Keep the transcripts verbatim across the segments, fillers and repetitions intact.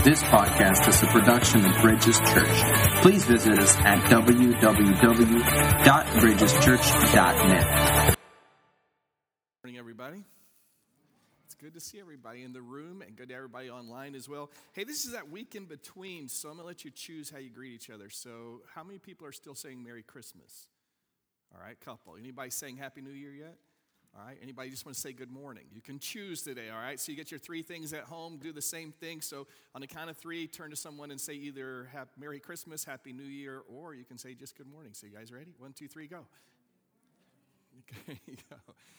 This podcast is a production of Bridges Church. Please visit us at w w w dot bridges church dot net. Good morning, everybody. It's good to see everybody in the room and good to everybody online as well. Hey, this is that week in between, so I'm going to let you choose how you greet each other. So how many people are still saying Merry Christmas? All right, couple. Anybody saying Happy New Year yet? All right, anybody just want to say good morning? You can choose today, all right? So you get your three things at home, do the same thing. So on the count of three, turn to someone and say either have Merry Christmas, Happy New Year, or you can say just good morning. So you guys ready? One, two, three, go. There you go.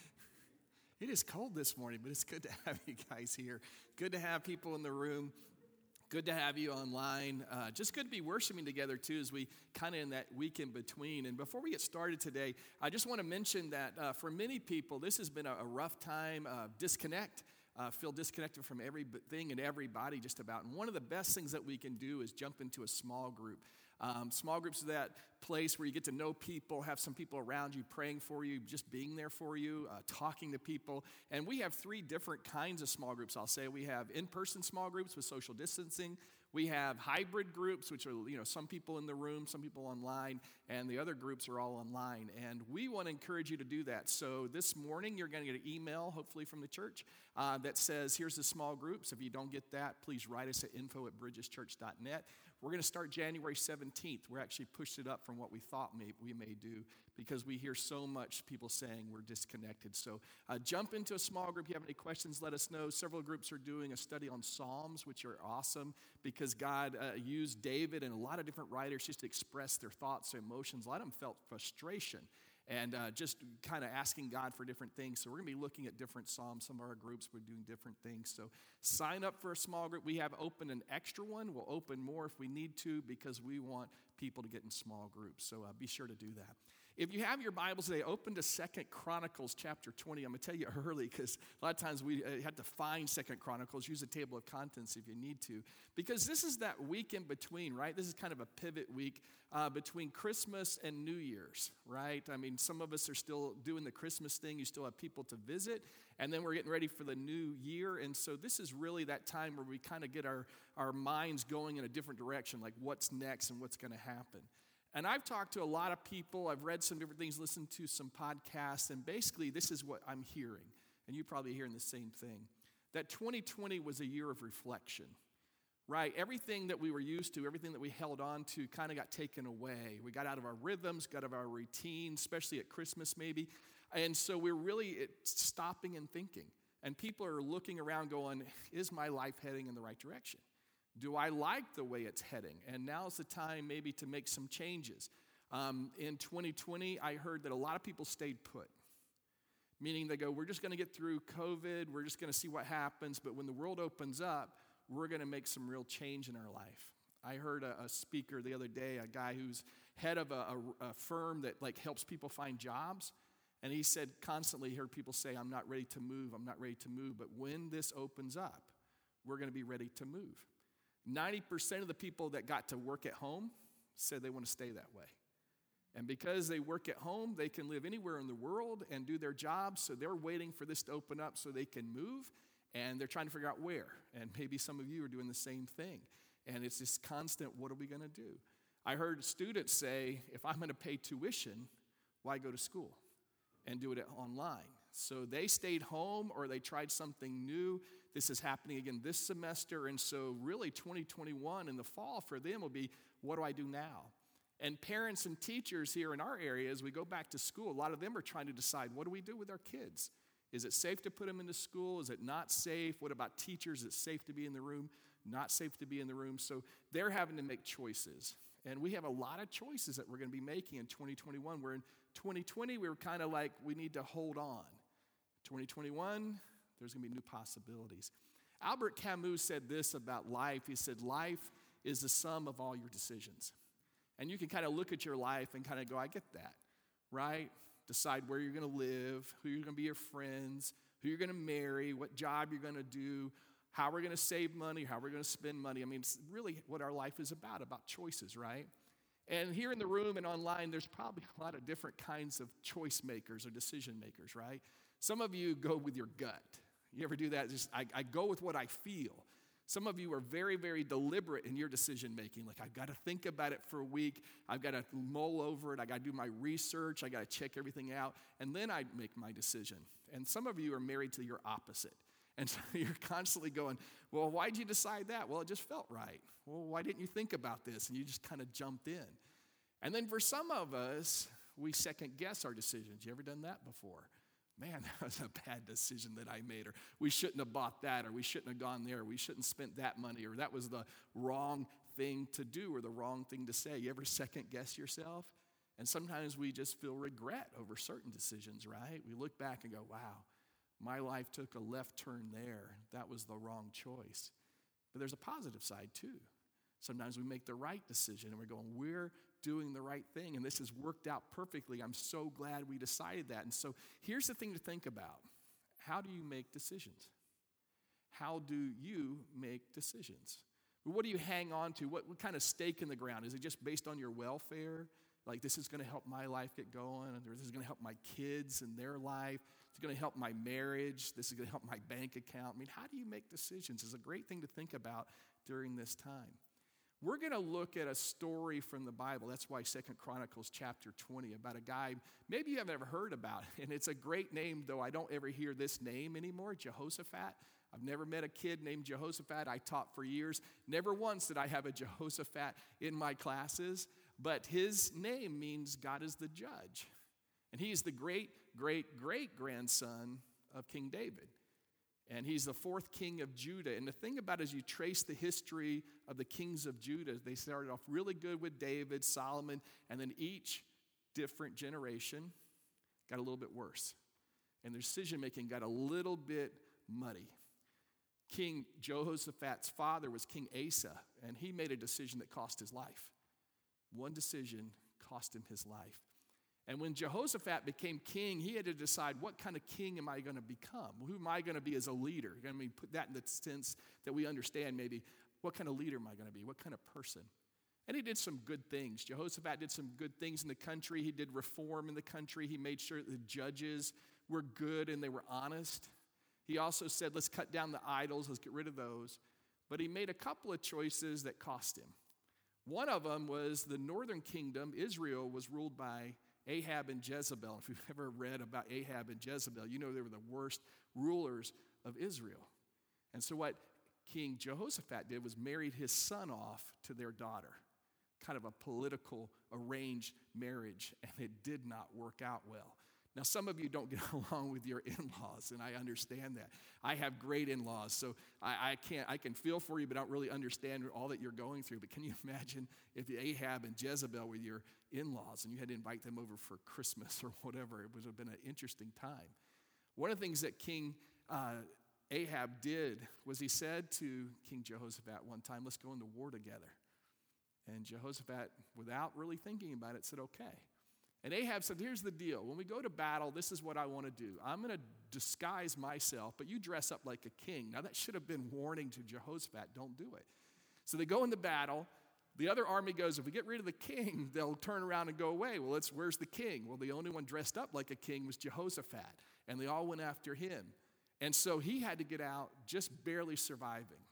It is cold this morning, but it's good to have you guys here. Good to have people in the room. Good to have you online. Uh, just good to be worshiping together, too, as we kind of in that week in between. And before we get started today, I just want to mention that uh, for many people, this has been a, a rough time, uh, disconnect, uh, feel disconnected from everything and everybody just about. And one of the best things that we can do is jump into a small group. Um, small groups are that place where you get to know people, have some people around you praying for you, just being there for you, uh, talking to people. And we have three different kinds of small groups, I'll say. We have in-person small groups with social distancing. We have hybrid groups, which are, you know, some people in the room, some people online, and the other groups are all online. And we want to encourage you to do that. So this morning, you're going to get an email, hopefully from the church, uh, that says, here's the small groups. If you don't get that, please write us at info at bridges church dot net. We're going to start January seventeenth. We're actually pushed it up from what we thought may, we may do because we hear so much people saying we're disconnected. So uh, jump into a small group. If you have any questions, let us know. Several groups are doing a study on Psalms, which are awesome because God uh, used David and a lot of different writers just to express their thoughts, their emotions. A lot of them felt frustration and uh, just kind of asking God for different things. So we're going to be looking at different Psalms. Some of our groups were doing different things. So sign up for a small group. We have opened an extra one. We'll open more if we need to because we want people to get in small groups. So uh, be sure to do that. If you have your Bibles today, open to Second Chronicles chapter twenty. I'm going to tell you early because a lot of times we uh, have to find Second Chronicles. Use a table of contents if you need to. Because this is that week in between, right? This is kind of a pivot week uh, between Christmas and New Year's, right? I mean, some of us are still doing the Christmas thing. You still have people to visit. And then we're getting ready for the new year. And so this is really that time where we kind of get our, our minds going in a different direction, like what's next and what's going to happen. And I've talked to a lot of people. I've read some different things, listened to some podcasts, and basically this is what I'm hearing. And you're probably hearing the same thing, that twenty twenty was a year of reflection, right? Everything that we were used to, everything that we held on to kind of got taken away. We got out of our rhythms, got out of our routine, especially at Christmas maybe. And so we're really stopping and thinking. And people are looking around going, is my life heading in the right direction? Do I like the way it's heading? And now's the time maybe to make some changes. Um, in twenty twenty, I heard that a lot of people stayed put, meaning they go, we're just going to get through COVID. We're just going to see what happens. But when the world opens up, we're going to make some real change in our life. I heard a, a speaker the other day, a guy who's head of a, a, a firm that like helps people find jobs. And he said constantly, he heard people say, I'm not ready to move. I'm not ready to move. But when this opens up, we're going to be ready to move. ninety percent of the people that got to work at home said they want to stay that way. And because they work at home, they can live anywhere in the world and do their jobs. So they're waiting for this to open up so they can move. And they're trying to figure out where. And maybe some of you are doing the same thing. And it's this constant, what are we going to do? I heard students say, if I'm going to pay tuition, why go to school and do it online? So they stayed home or they tried something new. This is happening again this semester. And so really twenty twenty-one in the fall for them will be, what do I do now? And parents and teachers here in our area, as we go back to school, a lot of them are trying to decide, what do we do with our kids? Is it safe to put them into school? Is it not safe? What about teachers? Is it safe to be in the room? Not safe to be in the room. So they're having to make choices. And we have a lot of choices that we're going to be making in twenty twenty-one. Where in twenty twenty, we were kind of like, we need to hold on. twenty twenty-one, there's going to be new possibilities. Albert Camus said this about life. He said, life is the sum of all your decisions. And you can kind of look at your life and kind of go, I get that, right? Decide where you're going to live, who you're going to be your friends, who you're going to marry, what job you're going to do, how we're going to save money, how we're going to spend money. I mean, it's really what our life is about, about choices, right? And here in the room and online, there's probably a lot of different kinds of choice makers or decision makers, right? Some of you go with your gut. You ever do that? Just I, I go with what I feel. Some of you are very, very deliberate in your decision making. Like, I've got to think about it for a week. I've got to mull over it. I got to do my research. I got to check everything out. And then I make my decision. And some of you are married to your opposite. And so you're constantly going, well, why'd you decide that? Well, it just felt right. Well, why didn't you think about this? And you just kind of jumped in. And then for some of us, we second guess our decisions. You ever done that before? Man, that was a bad decision that I made, or we shouldn't have bought that, or we shouldn't have gone there, or we shouldn't have spent that money, or that was the wrong thing to do or the wrong thing to say. You ever second guess yourself? And sometimes we just feel regret over certain decisions, right? We look back and go, wow, my life took a left turn there. That was the wrong choice. But there's a positive side too. Sometimes we make the right decision and we're going, we're doing the right thing, and this has worked out perfectly. I'm so glad we decided that. And so here's the thing to think about. How do you make decisions? How do you make decisions? What do you hang on to? What, what kind of stake in the ground? Is it just based on your welfare? Like, this is going to help my life get going, or this is going to help my kids and their life. It's going to help my marriage. This is going to help my bank account. I mean, how do you make decisions? It's a great thing to think about during this time. We're going to look at a story from the Bible. That's why Second Chronicles chapter twenty, about a guy maybe you haven't ever heard about. And it's a great name, though I don't ever hear this name anymore, Jehoshaphat. I've never met a kid named Jehoshaphat. I taught for years. Never once did I have a Jehoshaphat in my classes. But his name means God is the judge. And he's the great, great, great grandson of King David. And he's the fourth king of Judah. And the thing about it is, you trace the history of the kings of Judah. They started off really good with David, Solomon, and then each different generation got a little bit worse. And their decision-making got a little bit muddy. King Jehoshaphat's father was King Asa, and he made a decision that cost his life. One decision cost him his life. And when Jehoshaphat became king, he had to decide, what kind of king am I going to become? Who am I going to be as a leader? I mean, put that in the sense that we understand maybe, what kind of leader am I going to be? What kind of person? And he did some good things. Jehoshaphat did some good things in the country. He did reform in the country. He made sure that the judges were good and they were honest. He also said, let's cut down the idols. Let's get rid of those. But he made a couple of choices that cost him. One of them was the northern kingdom, Israel, was ruled by Ahab and Jezebel. If you've ever read about Ahab and Jezebel, you know they were the worst rulers of Israel. And so what King Jehoshaphat did was married his son off to their daughter. Kind of a political arranged marriage, and it did not work out well. Now, some of you don't get along with your in-laws, and I understand that. I have great in-laws, so I, I can't. I can feel for you, but I don't really understand all that you're going through. But can you imagine if Ahab and Jezebel were your in-laws, and you had to invite them over for Christmas or whatever? It would have been an interesting time. One of the things that King uh, Ahab did was he said to King Jehoshaphat one time, let's go into war together. And Jehoshaphat, without really thinking about it, said, okay. And Ahab said, here's the deal. When we go to battle, this is what I want to do. I'm going to disguise myself, but you dress up like a king. Now, that should have been warning to Jehoshaphat. Don't do it. So they go into battle. The other army goes, if we get rid of the king, they'll turn around and go away. Well, it's, where's the king? Well, the only one dressed up like a king was Jehoshaphat, and they all went after him. And so he had to get out just barely surviving.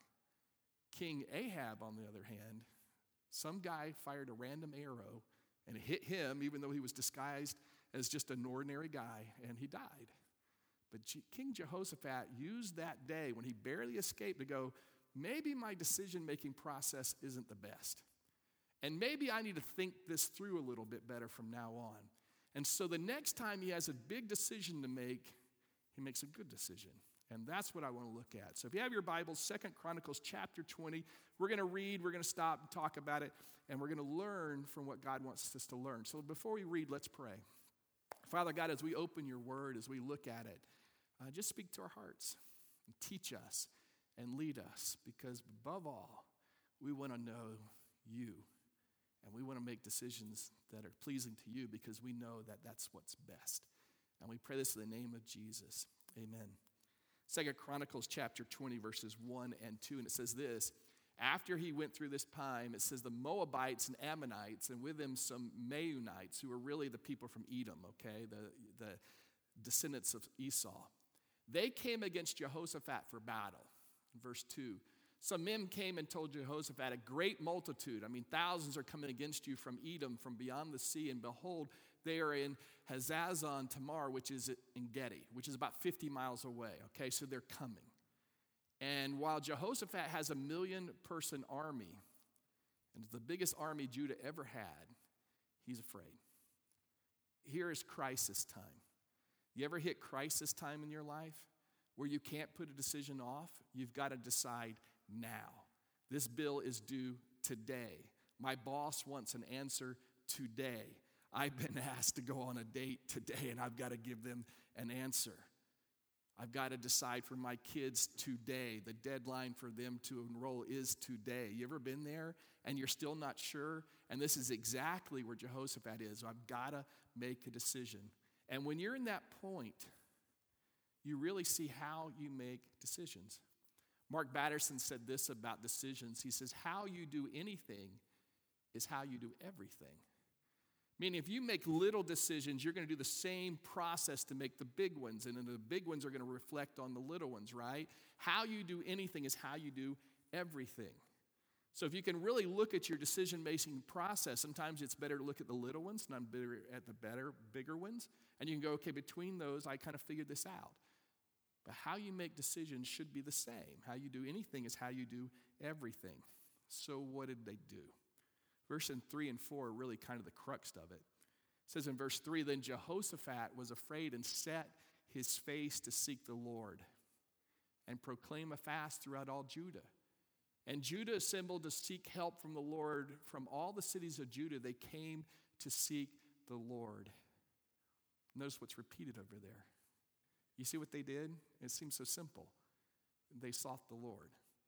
King Ahab, on the other hand, some guy fired a random arrow, and it hit him, even though he was disguised as just an ordinary guy, and he died. But G- King Jehoshaphat used that day when he barely escaped to go, maybe my decision-making process isn't the best. And maybe I need to think this through a little bit better from now on. And so the next time he has a big decision to make, he makes a good decision. And that's what I want to look at. So if you have your Bibles, Second Chronicles chapter twenty, we're going to read, we're going to stop and talk about it, and we're going to learn from what God wants us to learn. So before we read, let's pray. Father God, as we open your word, as we look at it, uh, just speak to our hearts and teach us and lead us, because above all, we want to know you, and we want to make decisions that are pleasing to you, because we know that that's what's best. And we pray this in the name of Jesus. Amen. Second Chronicles chapter twenty, verses one and two, and it says this: after he went through this time, it says the Moabites and Ammonites, and with them some Meunites, who are really the people from Edom, okay, the, the descendants of Esau. They came against Jehoshaphat for battle. Verse two, Some men came and told Jehoshaphat, a great multitude, I mean, thousands are coming against you from Edom, from beyond the sea, and behold, they are in Hazazon Tamar, which is in Gedi, which is about fifty miles away, okay? So they're coming. And while Jehoshaphat has a million-person army, and it's the biggest army Judah ever had, he's afraid. Here is crisis time. You ever hit crisis time in your life where you can't put a decision off? You've got to decide now. This bill is due today. My boss wants an answer today. I've been asked to go on a date today, and I've got to give them an answer. I've got to decide for my kids today. The deadline for them to enroll is today. You ever been there and you're still not sure? And this is exactly where Jehoshaphat is. I've got to make a decision. And when you're in that point, you really see how you make decisions. Mark Batterson said this about decisions. He says, how you do anything is how you do everything. Meaning, if you make little decisions, you're going to do the same process to make the big ones, and then the big ones are going to reflect on the little ones, right? How you do anything is how you do everything. So if you can really look at your decision-making process, sometimes it's better to look at the little ones, and I'm better at the better, bigger ones, and you can go, okay, between those, I kind of figured this out. But how you make decisions should be the same. How you do anything is how you do everything. So what did they do? Verse three and four are really kind of the crux of it. It says in verse three, then Jehoshaphat was afraid and set his face to seek the Lord and proclaim a fast throughout all Judah. And Judah assembled to seek help from the Lord. From all the cities of Judah, they came to seek the Lord. Notice what's repeated over there. You see what they did? It seems so simple. They sought the Lord.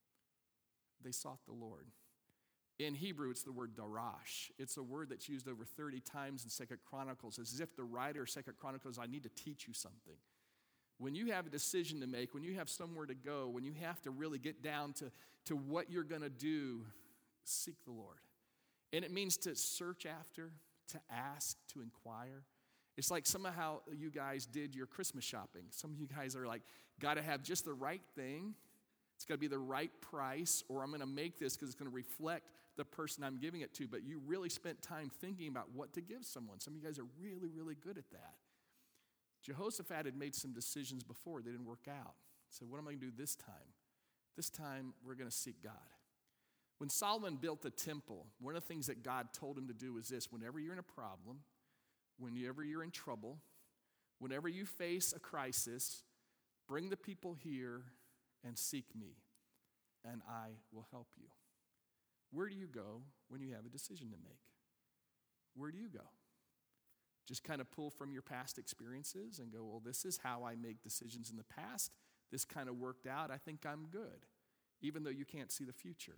They sought the Lord. In Hebrew, it's the word darash. It's a word that's used over thirty times in Second Chronicles, as if the writer of Second Chronicles, I need to teach you something. When you have a decision to make, when you have somewhere to go, when you have to really get down to, to what you're going to do, seek the Lord. And it means to search after, to ask, to inquire. It's like somehow you guys did your Christmas shopping. Some of you guys are like, got to have just the right thing. It's got to be the right price, or I'm going to make this because it's going to reflect the person I'm giving it to. But you really spent time thinking about what to give someone. Some of you guys are really, really good at that. Jehoshaphat had made some decisions before. They didn't work out. So what am I going to do this time? This time, we're going to seek God. When Solomon built the temple, one of the things that God told him to do was this: whenever you're in a problem, whenever you're in trouble, whenever you face a crisis, bring the people here and seek me, and I will help you. Where do you go when you have a decision to make? Where do you go? Just kind of pull from your past experiences and go, well, this is how I make decisions in the past. This kind of worked out. I think I'm good, even though you can't see the future.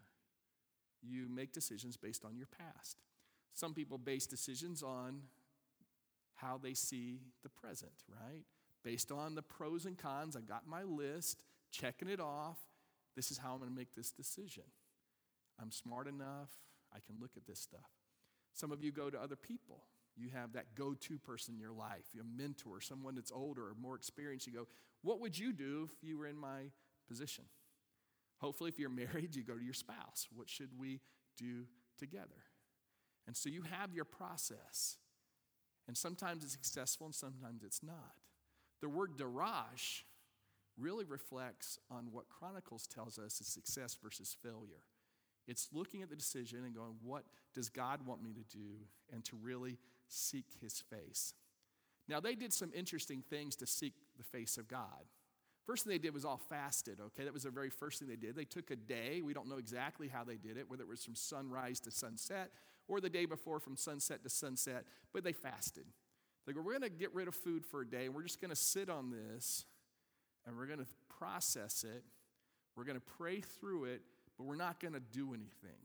You make decisions based on your past. Some people base decisions on how they see the present, right? Based on the pros and cons, I got my list, checking it off. This is how I'm going to make this decision. I'm smart enough. I can look at this stuff. Some of you go to other people. You have that go-to person in your life, a mentor, someone that's older or more experienced. You go, what would you do if you were in my position? Hopefully, if you're married, you go to your spouse. What should we do together? And so you have your process. And sometimes it's successful and sometimes it's not. The word darash really reflects on what Chronicles tells us is success versus failure. It's looking at the decision and going, what does God want me to do? And to really seek his face. Now, they did some interesting things to seek the face of God. First thing they did was all fasted, okay? That was the very first thing they did. They took a day. We don't know exactly how they did it, whether it was from sunrise to sunset or the day before from sunset to sunset, but they fasted. They go, we're going to get rid of food for a day, and we're just going to sit on this, and we're going to process it. We're going to pray through it, but we're not going to do anything.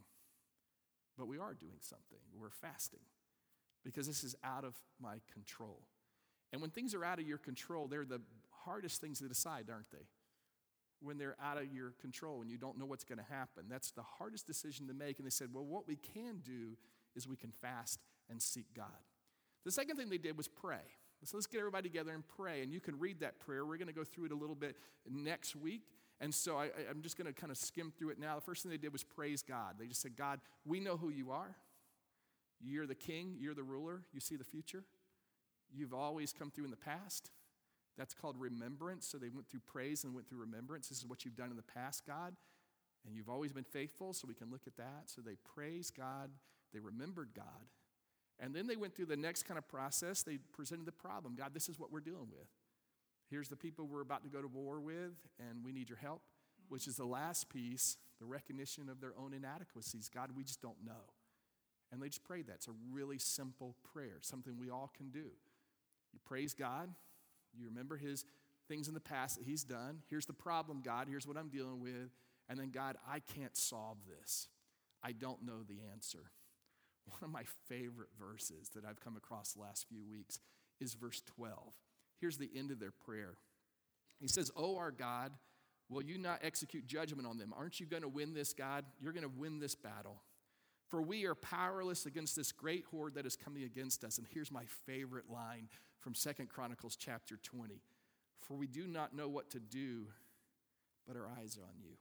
But we are doing something. We're fasting because this is out of my control. And when things are out of your control, they're the hardest things to decide, aren't they? When they're out of your control and you don't know what's going to happen. That's the hardest decision to make. And they said, well, what we can do is we can fast and seek God. The second thing they did was pray. So let's get everybody together and pray. And you can read that prayer. We're going to go through it a little bit next week. And so I, I'm just going to kind of skim through it now. The first thing they did was praise God. They just said, God, we know who you are. You're the king. You're the ruler. You see the future. You've always come through in the past. That's called remembrance. So they went through praise and went through remembrance. This is what you've done in the past, God. And you've always been faithful, so we can look at that. So they praised God. They remembered God. And then they went through the next kind of process. They presented the problem. God, this is what we're dealing with. Here's the people we're about to go to war with, and we need your help, which is the last piece, the recognition of their own inadequacies. God, we just don't know. And they just prayed that. It's a really simple prayer, something we all can do. You praise God. You remember his things in the past that he's done. Here's the problem, God. Here's what I'm dealing with. And then, God, I can't solve this. I don't know the answer. One of my favorite verses that I've come across the last few weeks is verse twelve. Here's the end of their prayer. He says, "Oh, our God, will you not execute judgment on them? Aren't you going to win this, God? You're going to win this battle. For we are powerless against this great horde that is coming against us." And here's my favorite line from Second Chronicles chapter twenty. "For we do not know what to do, but our eyes are on you."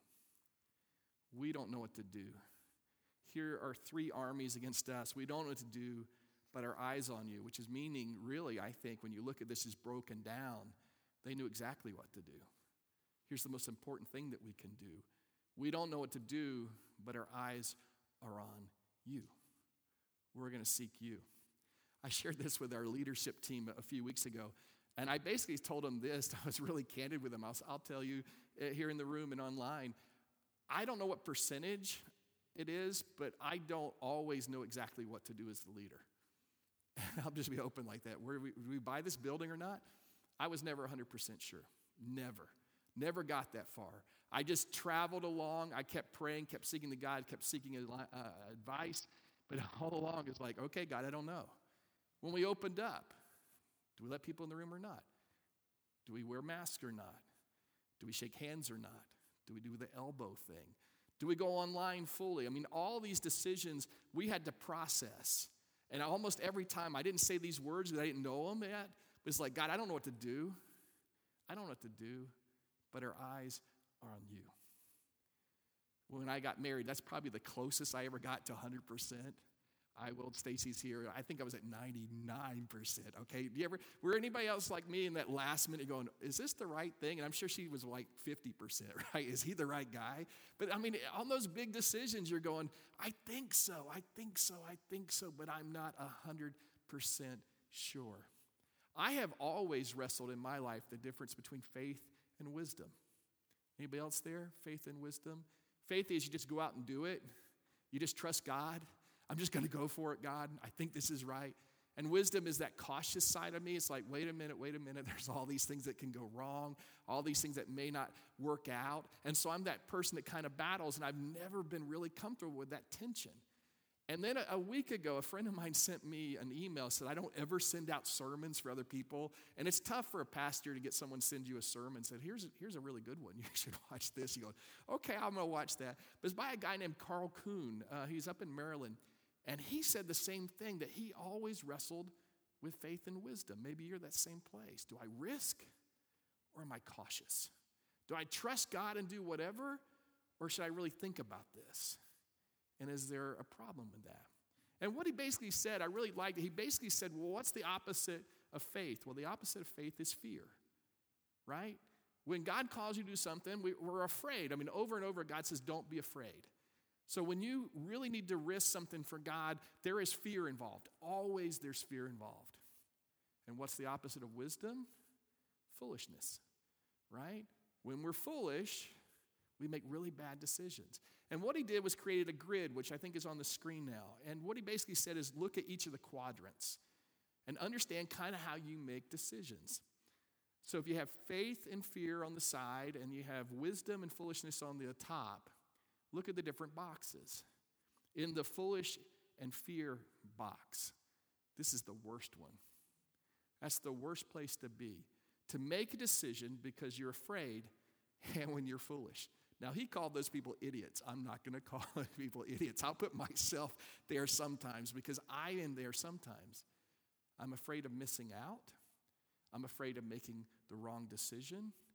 We don't know what to do. Here are three armies against us. We don't know what to do, but our eyes on you, which is meaning, really, I think, when you look at this as broken down, they knew exactly what to do. Here's the most important thing that we can do. We don't know what to do, but our eyes are on you. We're going to seek you. I shared this with our leadership team a few weeks ago, and I basically told them this. I was really candid with them. I'll, I'll tell you uh, here in the room and online, I don't know what percentage it is, but I don't always know exactly what to do as the leader. I'll just be open like that. Where we, we buy this building or not, I was never one hundred percent sure. Never. Never got that far. I just traveled along. I kept praying, kept seeking the God, kept seeking uh, advice. But all along, it's like, okay, God, I don't know. When we opened up, do we let people in the room or not? Do we wear masks or not? Do we shake hands or not? Do we do the elbow thing? Do we go online fully? I mean, all these decisions we had to process. And almost every time, I didn't say these words because I didn't know them yet. But it's like, God, I don't know what to do. I don't know what to do. But our eyes are on you. When I got married, that's probably the closest I ever got to one hundred percent. I will, Stacy's here. I think I was at ninety-nine percent, okay? Do you ever, were anybody else like me in that last minute going, is this the right thing? And I'm sure she was like fifty percent, right? Is he the right guy? But I mean, on those big decisions, you're going, I think so, I think so, I think so, but I'm not one hundred percent sure. I have always wrestled in my life the difference between faith and wisdom. Anybody else there? Faith and wisdom? Faith is you just go out and do it. You just trust God. I'm just going to go for it, God. I think this is right. And wisdom is that cautious side of me. It's like, wait a minute, wait a minute. There's all these things that can go wrong, all these things that may not work out. And so I'm that person that kind of battles, and I've never been really comfortable with that tension. And then a, a week ago, a friend of mine sent me an email, said, I don't ever send out sermons for other people. And it's tough for a pastor to get someone to send you a sermon, said, here's, here's a really good one. You should watch this. You go, okay, I'm going to watch that. But it's by a guy named Carl Kuhn. Uh, he's up in Maryland. And he said the same thing, that he always wrestled with faith and wisdom. Maybe you're that same place. Do I risk or am I cautious? Do I trust God and do whatever, or should I really think about this? And is there a problem with that? And what he basically said, I really liked it. He basically said, well, what's the opposite of faith? Well, the opposite of faith is fear, right? When God calls you to do something, we, we're afraid. I mean, over and over, God says, don't be afraid. So when you really need to risk something for God, there is fear involved. Always there's fear involved. And what's the opposite of wisdom? Foolishness, right? When we're foolish, we make really bad decisions. And what he did was created a grid, which I think is on the screen now. And what he basically said is look at each of the quadrants and understand kind of how you make decisions. So if you have faith and fear on the side and you have wisdom and foolishness on the top, look at the different boxes. In the foolish and fear box, this is the worst one. That's the worst place to be. To make a decision because you're afraid and when you're foolish. Now, he called those people idiots. I'm not going to call those people idiots. I'll put myself there sometimes because I am there sometimes. I'm afraid of missing out. I'm afraid of making the wrong decision.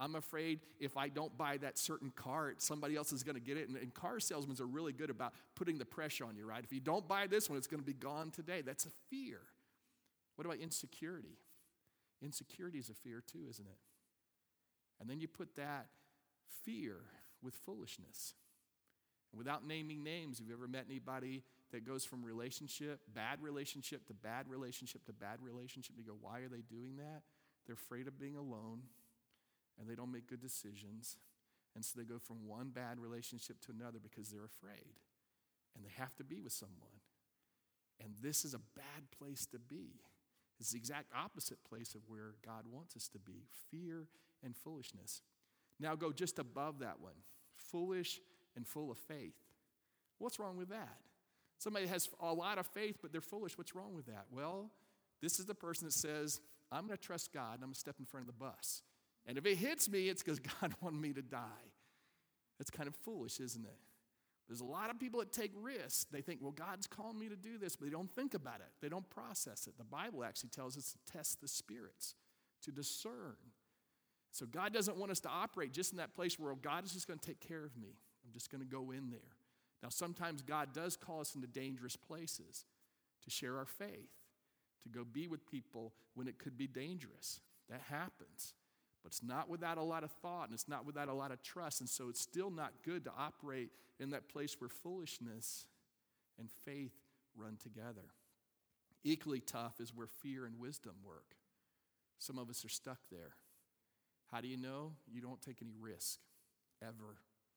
I'm afraid if I don't buy that certain car, somebody else is going to get it. And, and car salesmen are really good about putting the pressure on you, right? If you don't buy this one, it's going to be gone today. That's a fear. What about insecurity? Insecurity is a fear too, isn't it? And then you put that fear with foolishness. And without naming names, have you ever met anybody that goes from relationship, bad relationship to bad relationship to bad relationship? You go, why are they doing that? They're afraid of being alone, and they don't make good decisions. And so they go from one bad relationship to another because they're afraid. And they have to be with someone. And this is a bad place to be. It's the exact opposite place of where God wants us to be. Fear and foolishness. Now go just above that one. Foolish and full of faith. What's wrong with that? Somebody has a lot of faith, but they're foolish. What's wrong with that? Well, this is the person that says, I'm going to trust God, and I'm going to step in front of the bus. And if it hits me, it's because God wanted me to die. That's kind of foolish, isn't it? There's a lot of people that take risks. They think, well, God's calling me to do this, but they don't think about it. They don't process it. The Bible actually tells us to test the spirits, to discern. So God doesn't want us to operate just in that place where, oh, God is just going to take care of me. I'm just going to go in there. Now, sometimes God does call us into dangerous places to share our faith, to go be with people when it could be dangerous. That happens. But it's not without a lot of thought, and it's not without a lot of trust, and so it's still not good to operate in that place where foolishness and faith run together. Equally tough is where fear and wisdom work. Some of us are stuck there. How do you know? You don't take any risk, ever.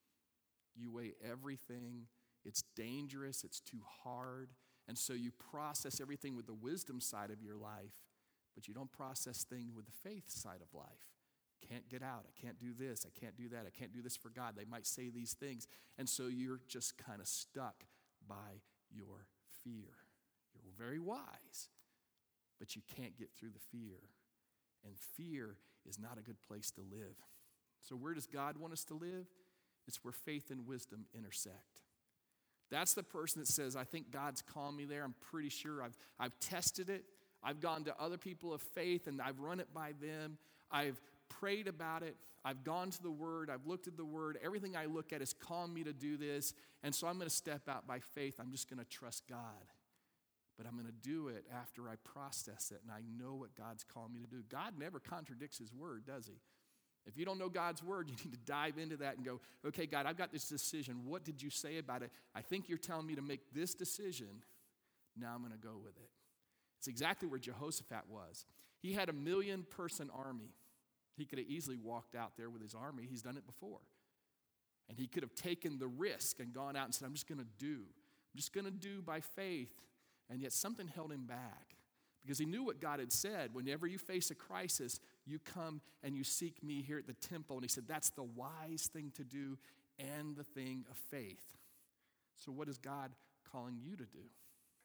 You weigh everything. It's dangerous. It's too hard. And so you process everything with the wisdom side of your life, but you don't process things with the faith side of life. Can't get out. I can't do this. I can't do that. I can't do this for God. They might say these things. And so you're just kind of stuck by your fear. You're very wise, but you can't get through the fear. And fear is not a good place to live. So where does God want us to live? It's where faith and wisdom intersect. That's the person that says, I think God's calling me there. I'm pretty sure I've, I've tested it. I've gone to other people of faith, and I've run it by them. I've prayed about it. I've gone to the Word. I've looked at the Word. Everything I look at is calling me to do this. And so I'm going to step out by faith. I'm just going to trust God. But I'm going to do it after I process it, and I know what God's calling me to do. God never contradicts His Word, does He? If you don't know God's Word, you need to dive into that and go, okay, God, I've got this decision. What did you say about it? I think you're telling me to make this decision. Now I'm going to go with it. It's exactly where Jehoshaphat was. He had a million-person army. He could have easily walked out there with his army. He's done it before. And he could have taken the risk and gone out and said, I'm just going to do. I'm just going to do by faith. And yet something held him back because he knew what God had said. Whenever you face a crisis, you come and you seek me here at the temple. And he said, that's the wise thing to do and the thing of faith. So what is God calling you to do?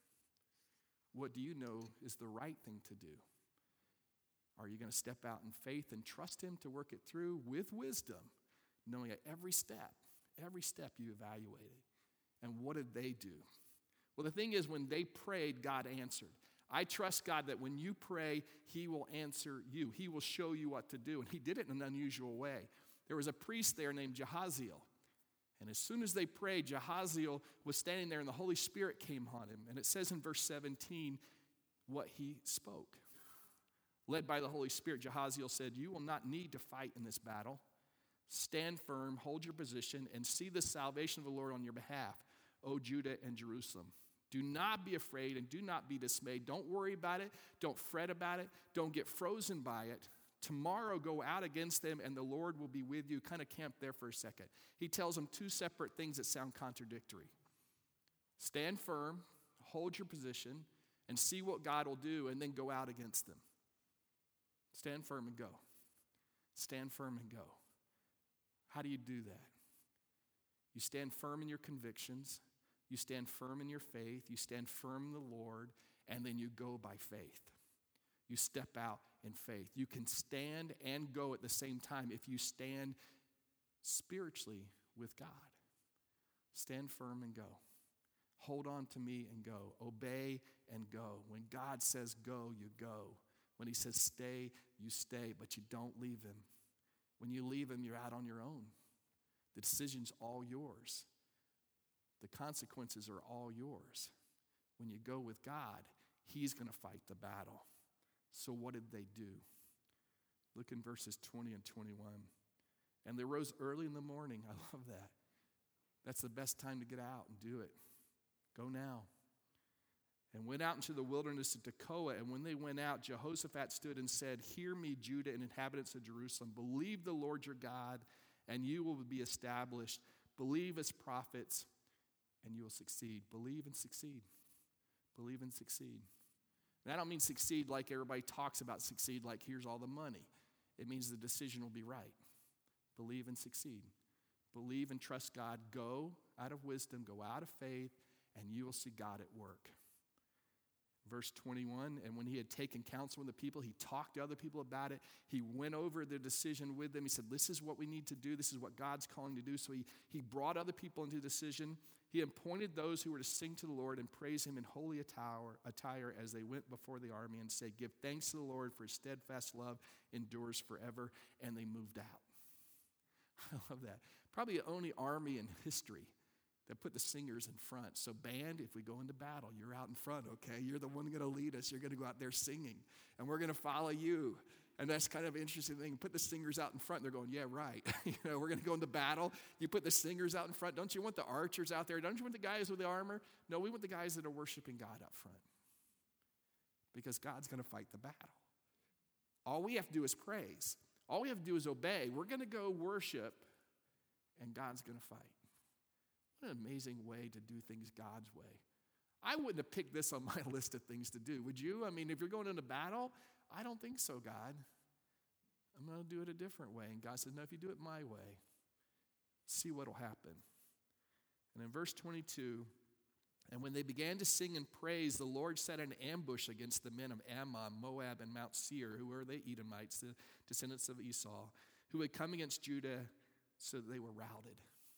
What do you know is the right thing to do? Are you going to step out in faith and trust Him to work it through with wisdom, knowing at every step, every step you evaluated? And what did they do? Well, the thing is, when they prayed, God answered. I trust God that when you pray, He will answer you. He will show you what to do. And He did it in an unusual way. There was a priest there named Jahaziel. And as soon as they prayed, Jahaziel was standing there and the Holy Spirit came on him. And it says in verse seventeen what he spoke. Led by the Holy Spirit, Jahaziel said, you will not need to fight in this battle. Stand firm, hold your position, and see the salvation of the Lord on your behalf, O Judah and Jerusalem. Do not be afraid and do not be dismayed. Don't worry about it. Don't fret about it. Don't get frozen by it. Tomorrow go out against them and the Lord will be with you. Kind of camp there for a second. He tells them two separate things that sound contradictory. Stand firm, hold your position, and see what God will do, and then go out against them. Stand firm and go. Stand firm and go. How do you do that? You stand firm in your convictions. You stand firm in your faith. You stand firm in the Lord, and then you go by faith. You step out in faith. You can stand and go at the same time if you stand spiritually with God. Stand firm and go. Hold on to me and go. Obey and go. When God says go, you go. When He says stay, you stay, but you don't leave Him. When you leave him, you're out on your own. The decision's all yours. The consequences are all yours. When you go with God, he's going to fight the battle. So what did they do? Look in verses twenty and twenty-one. And they rose early in the morning. I love that. That's the best time to get out and do it. Go now. And went out into the wilderness of Tekoa. And when they went out, Jehoshaphat stood and said, "Hear me, Judah and inhabitants of Jerusalem. Believe the Lord your God, and you will be established. Believe his prophets, and you will succeed." Believe and succeed. Believe and succeed. And I don't mean succeed like everybody talks about succeed, like here's all the money. It means the decision will be right. Believe and succeed. Believe and trust God. Go out of wisdom, go out of faith, and you will see God at work. Verse twenty-one, and when he had taken counsel with the people, he talked to other people about it. He went over the decision with them. He said, this is what we need to do. This is what God's calling to do. So he, he brought other people into the decision. He appointed those who were to sing to the Lord and praise him in holy attire, attire as they went before the army and say, "Give thanks to the Lord, for his steadfast love endures forever." And they moved out. I love that. Probably the only army in history that put the singers in front. So band, if we go into battle, you're out in front, okay? You're the one going to lead us. You're going to go out there singing, and we're going to follow you. And that's kind of an interesting thing. Put the singers out in front. They're going, yeah, right. you know, we're going to go into battle. You put the singers out in front. Don't you want the archers out there? Don't you want the guys with the armor? No, we want the guys that are worshiping God up front, because God's going to fight the battle. All we have to do is praise. All we have to do is obey. We're going to go worship, and God's going to fight. What an amazing way to do things God's way. I wouldn't have picked this on my list of things to do, would you? I mean, if you're going into battle, I don't think so, God. I'm going to do it a different way. And God said, no, if you do it my way, see what will happen. And in verse twenty-two, and when they began to sing and praise, the Lord set an ambush against the men of Ammon, Moab, and Mount Seir, who were the Edomites, the descendants of Esau, who had come against Judah, so that they were routed.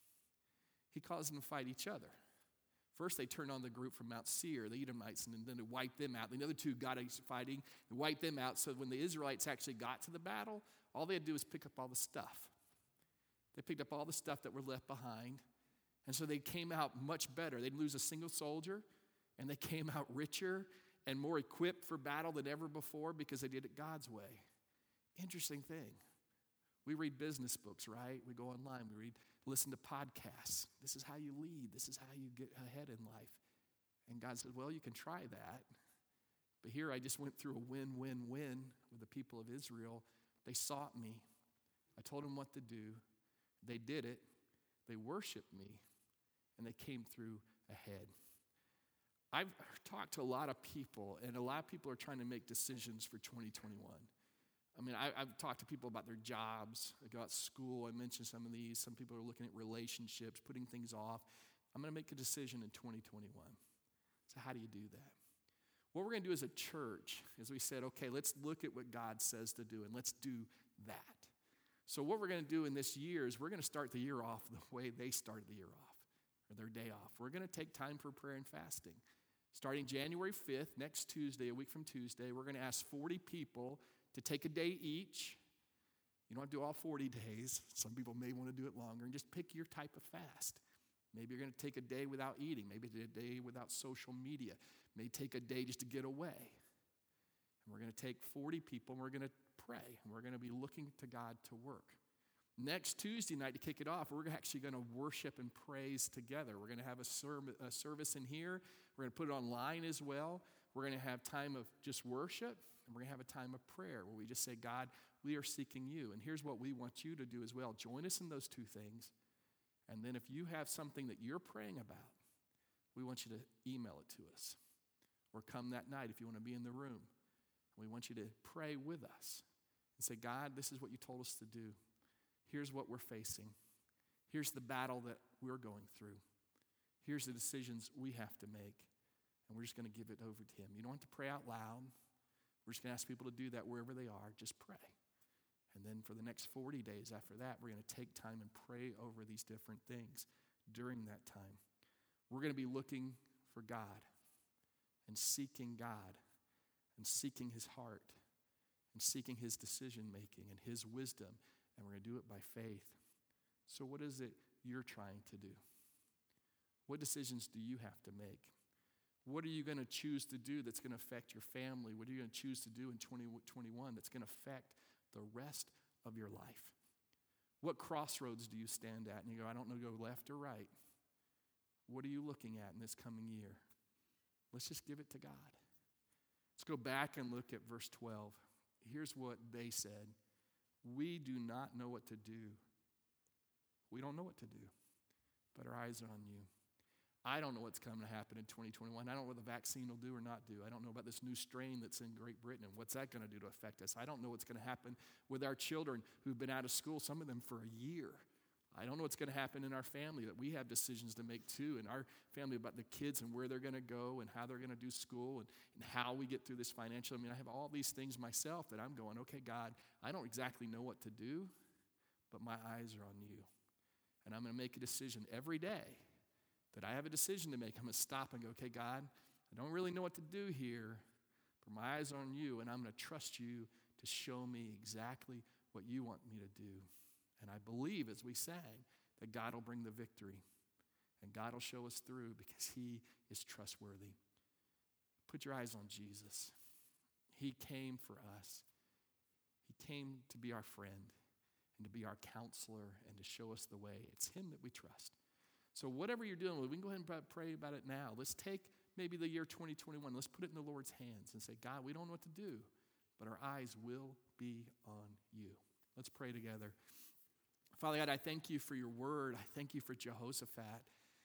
He caused them to fight each other. First, they turned on the group from Mount Seir, the Edomites, and then they wiped them out. The other two got fighting and wiped them out. So when the Israelites actually got to the battle, all they had to do was pick up all the stuff. They picked up all the stuff that were left behind. And so they came out much better. They didn't lose a single soldier, and they came out richer and more equipped for battle than ever before because they did it God's way. Interesting thing. We read business books, right? We go online, we read, listen to podcasts. This is how you lead. This is how you get ahead in life. And God said, well, you can try that. But here I just went through a win-win-win with the people of Israel. They sought me. I told them what to do. They did it. They worshiped me. And they came through ahead. I've talked to a lot of people, and a lot of people are trying to make decisions for twenty twenty-one. I mean, I, I've talked to people about their jobs, about school. I mentioned some of these. Some people are looking at relationships, putting things off. I'm going to make a decision in twenty twenty-one. So how do you do that? What we're going to do as a church is we said, okay, let's look at what God says to do, and let's do that. So what we're going to do in this year is we're going to start the year off the way they started the year off, or their day off. We're going to take time for prayer and fasting. Starting January fifth, next Tuesday, a week from Tuesday, we're going to ask forty people to take a day each. You don't have to do all forty days. Some people may want to do it longer. And just pick your type of fast. Maybe you're going to take a day without eating. Maybe a day without social media. Maybe take a day just to get away. And we're going to take forty people and we're going to pray. And we're going to be looking to God to work. Next Tuesday night to kick it off, we're actually going to worship and praise together. We're going to have a, serv- a service in here. We're going to put it online as well. We're going to have time of just worship. And we're going to have a time of prayer where we just say, God, we are seeking you. And here's what we want you to do as well. Join us in those two things. And then if you have something that you're praying about, we want you to email it to us. Or come that night if you want to be in the room. We want you to pray with us and say, God, this is what you told us to do. Here's what we're facing. Here's the battle that we're going through. Here's the decisions we have to make. And we're just going to give it over to him. You don't have to pray out loud. We're just going to ask people to do that wherever they are. Just pray. And then for the next forty days after that, we're going to take time and pray over these different things during that time. We're going to be looking for God and seeking God and seeking his heart and seeking his decision making and his wisdom. and we're going to do it by faith. So what is it you're trying to do? What decisions do you have to make? What are you going to choose to do that's going to affect your family? What are you going to choose to do in twenty twenty-one that's going to affect the rest of your life? What crossroads do you stand at? And you go, I don't know, go left or right. What are you looking at in this coming year? Let's just give it to God. Let's go back and look at verse twelve. Here's what they said. We do not know what to do. We don't know what to do, but our eyes are on you. I don't know what's coming to happen in twenty twenty-one. I don't know what the vaccine will do or not do. I don't know about this new strain that's in Great Britain and what's that going to do to affect us. I don't know what's going to happen with our children who've been out of school, some of them for a year. I don't know what's going to happen in our family, that we have decisions to make too, in our family about the kids and where they're going to go and how they're going to do school and, and how we get through this financial. I mean, I have all these things myself that I'm going, okay, God, I don't exactly know what to do, but my eyes are on you. And I'm going to make a decision every day that I have a decision to make. I'm going to stop and go, okay, God, I don't really know what to do here, but my eyes are on you, and I'm going to trust you to show me exactly what you want me to do. And I believe, as we sang, that God will bring the victory, and God will show us through because he is trustworthy. Put your eyes on Jesus. He came for us. He came to be our friend and to be our counselor and to show us the way. It's him that we trust. So whatever you're dealing with, we can go ahead and pray about it now. Let's take maybe the year twenty twenty-one. Let's put it in the Lord's hands and say, God, we don't know what to do, but our eyes will be on you. Let's pray together. Father God, I thank you for your word. I thank you for Jehoshaphat,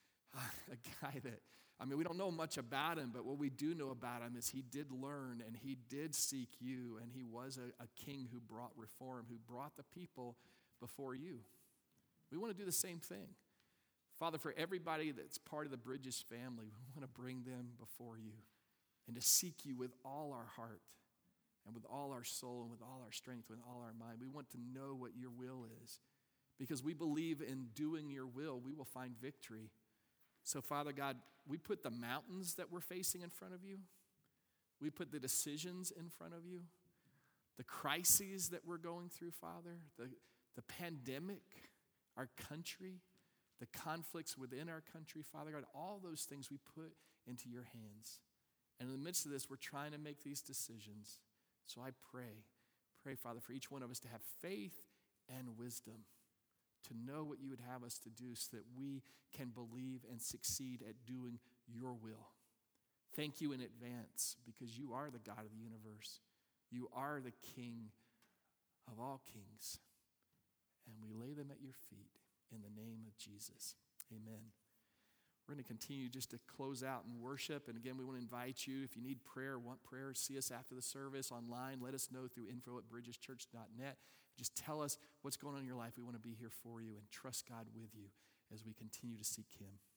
a guy that, I mean, we don't know much about him, but what we do know about him is he did learn and he did seek you, and he was a, a king who brought reform, who brought the people before you. We want to do the same thing. Father, for everybody that's part of the Bridges family, we want to bring them before you and to seek you with all our heart and with all our soul and with all our strength, with all our mind. We want to know what your will is because we believe in doing your will, we will find victory. So, Father God, we put the mountains that we're facing in front of you. We put the decisions in front of you, the crises that we're going through, Father, the, the pandemic, our country, the conflicts within our country, Father God, all those things we put into your hands. And in the midst of this, we're trying to make these decisions. So I pray, pray, Father, for each one of us to have faith and wisdom, to know what you would have us to do so that we can believe and succeed at doing your will. Thank you in advance because you are the God of the universe. You are the King of all kings. And we lay them at your feet. In the name of Jesus, amen. We're going to continue just to close out in worship. And again, we want to invite you, if you need prayer, want prayer, see us after the service online. Let us know through info at bridges church dot net. Just tell us what's going on in your life. We want to be here for you and trust God with you as we continue to seek him.